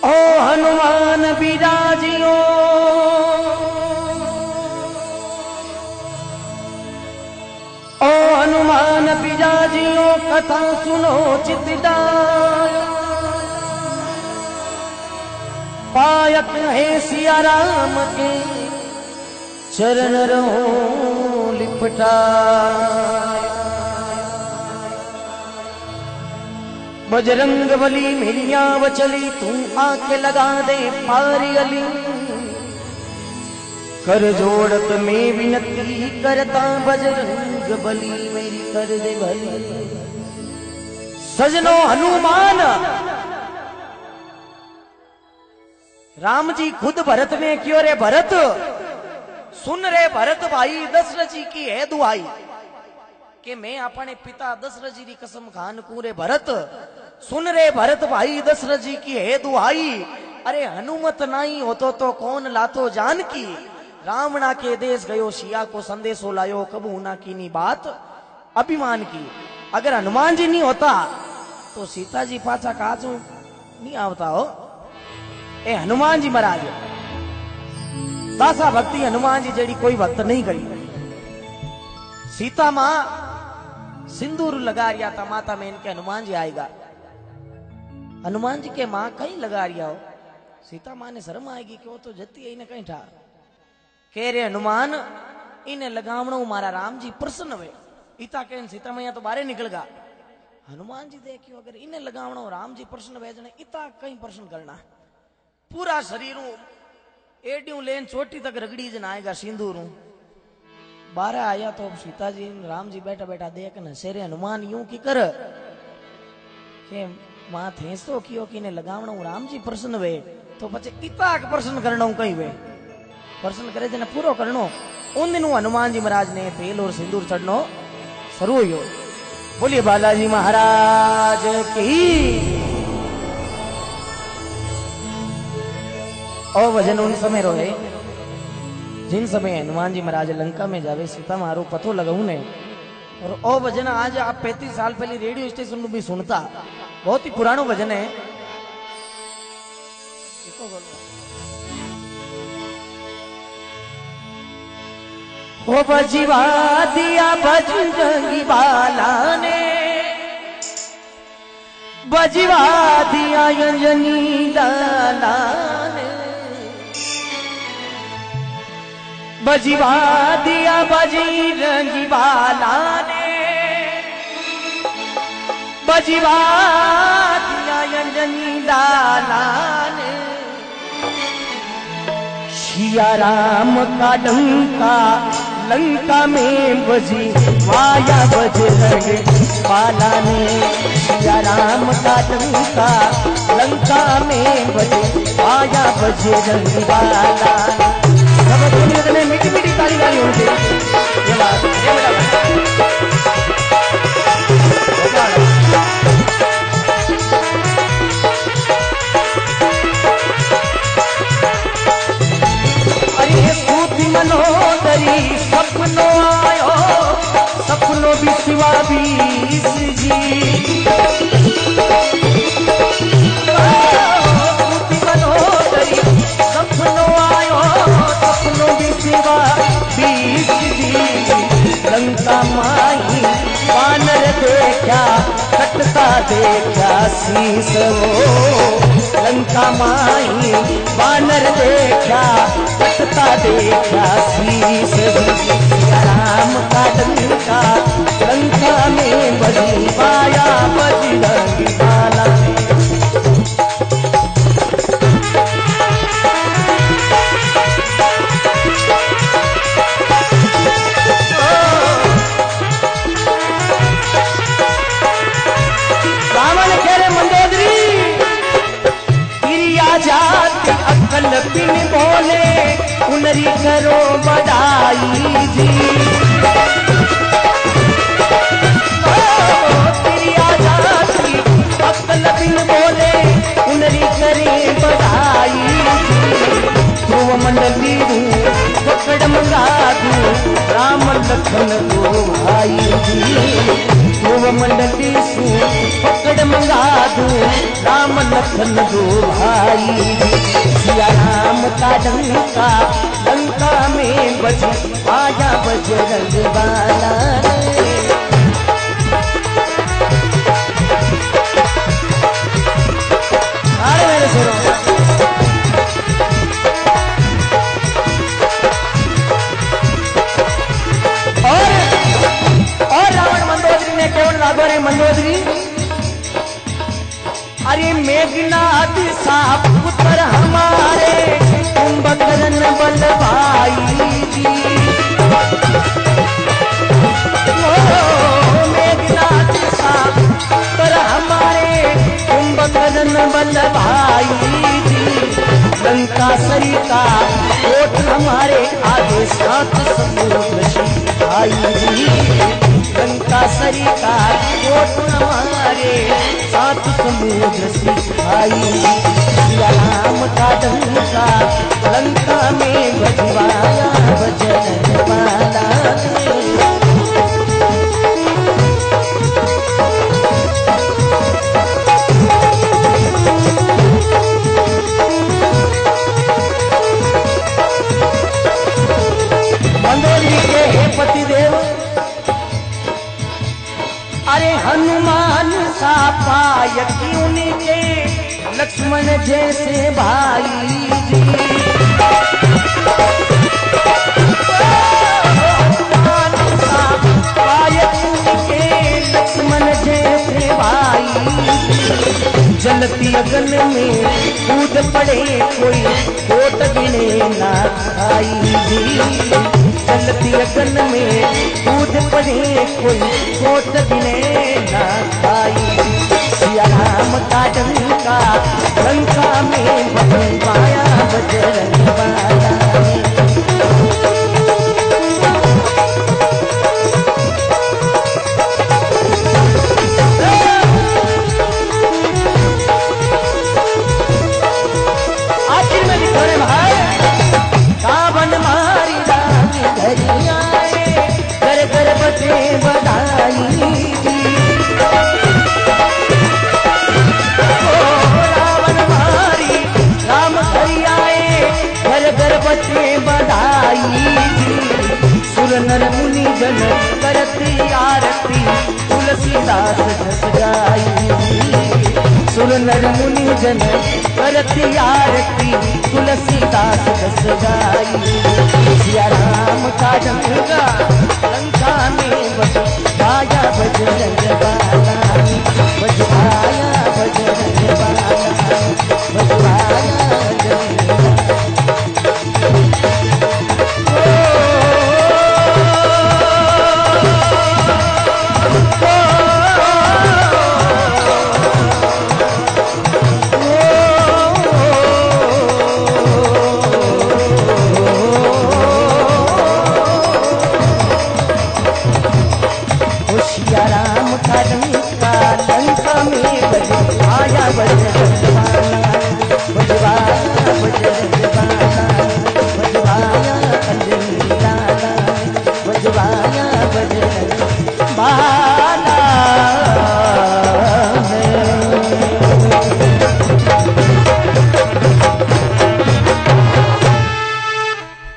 ओ हनुमान बिराजियो ओ हनुमान बिराजियो कथा सुनो चितदाय पायक है सिया राम के चरण रहो लिपटाय बजरंग बली मेरी आव चली तू आके लगा दे पारी अली कर जोड़त में विनती करता बजरंग बली मेरी कर दे भली। सजनो हनुमान राम जी खुद भरत ने क्यों रे भरत सुन रे भरत भाई दशरथ जी की है दुआई कि मैं अपने पिता दशरथ जी की कसम खान कूरे भरत सुन रे भरत भाई दशरथ जी की है दुआई अरे हनुमत नहीं होतो तो कौन लातो जान की रावणा के देश गयो सिया को संदेशो लायो कबू ना कीनी बात अभिमान की। अगर हनुमान जी नहीं होता तो सीता जी पाछा काचू नहीं आवता हो। ए हनुमान जी महाराज दासा भक्ति हनुमान जी जेड़ी कोई भक्त नहीं करी। सीता मां सिंदूर लगा रिया था माता में इनके हनुमान जी आएगा हनुमान जी के मां कहीं लगा रिया हो सीता मां ने शर्म आएगी कि वो तो जती है इन्हें कहीं ठा कह रे हनुमान इन्हें लगावणो मारा राम जी प्रसन्न हुए इता कह सीता मैया तो बाहर निकल गा हनुमान जी देखियो अगर इन्हें लगावणो राम जी प्रसन्न भेजने इता कहीं प्रसन्न करना पूरा शरीर एडियों लेन चोटी तक रगड़ी जन आएगा सिंदूर बारह आया तो सीता जी राम जी बैठा बैठा देख न शेरे हनुमान यूं की कर के मां थेस तो कियो कि ने लगावणो राम जी प्रसन्न वे तो पछे इता प्रसन्न करणो कई वे प्रसन्न करे जने पूरो करनो उन दिनों हनुमान जी महाराज ने तेल और सिंदूर चढ़नो शुरू हो। बोलिए बालाजी महाराज की। और वजन उन समय रोए जिन समय हनुमान जी महाराज लंका में जावे सीता मारो पतो लगाऊ ने और ओ भजन आज आप 35 साल पहले रेडियो स्टेशन में भी सुनता बहुत ही पुरानो भजन है। ओ बजीवा दिया बजरंगी बाला ने बजीवा दिया अंजनी लाला ने बजीवा दिया बजरंगी बाला ने बजीवा दिया अंजनी लाला ने सिया राम का डंका लंका में बजी वाया बजरंग बाला ने सिया राम का डंका लंका में बजी वाया बजरंग बाला सब ने मीठी मीठी ताली गाली उनसे ये बात ये बड़ा मनोदरी सपनो आयो सपनो भी शिवा बीस जी मनोदरी सपनो आयो सपनो भी शिवा बीस जी लंका माई वानर देखा कटता देखा शीस वो लंका माई वानर देखा कटता देखा शीस राम का डंका लंका में बजी पाया बजरंगी बाला पिन बोले उनरी करो बधाई जी तेरी आजादी अक्ल पिन बोले उनरी करे बधाई ध्रुव मंडली पकड़ मंगा दू राम लखन को भाई जी ध्रुव मंडली पकड़ मंगा दू राम लखन दो भाई, सिया राम का डंका लंका में बज आया बजरंग वाला। मेरे सुनो और रावण मंदोदरी ने केवल लागो रे मंदोदरी, अरे मेघनाथ सा पुत्र हमारे कुंभकर्ण बल भाई जी, मेघनाथ सा पुत्र हमारे कुंभकर्ण बल भाई जी, लंका सरी का कोट हमारे आगे सात समुद्र सिखाई जी, लंका सरी का कोट हमारे सात समुद्र सिखाई, सिया राम का डंका लंका में बजवाया बजरंग वाला। मंदोदरी के हे पतिदेव, अरे हनुमान सा पाय क्यों नीचे लक्ष्मण जैसे भाई जी, हनुमान सा पाय क्यों नीचे लक्ष्मण जैसे भाई जी, जलती अगन में कूद पड़े कोई कोट गिने ना खाई जी, जलती अगन में कूद पड़े कोई कोट गिने ना खाई, सिया राम का डंका लंका में बजवाया बजरंग वाला। आखिर में लिखो रे भाई, कावन मारी रानी धरी आए, घर घर बचे बधाई जी, रावण मारी राम धरी आए, घर घर बचे बधाई जी, सुर नर मुनि जन करती आरती तुलसीदास जस गाई, सुर नर मुनि जन करती आरती तुलसीदास जस गाई, सिया राम का डंका लंका में बजवाया बजरंग वाला, बजवाया बजरंग वाला, बजवाया बजरंग बजवाया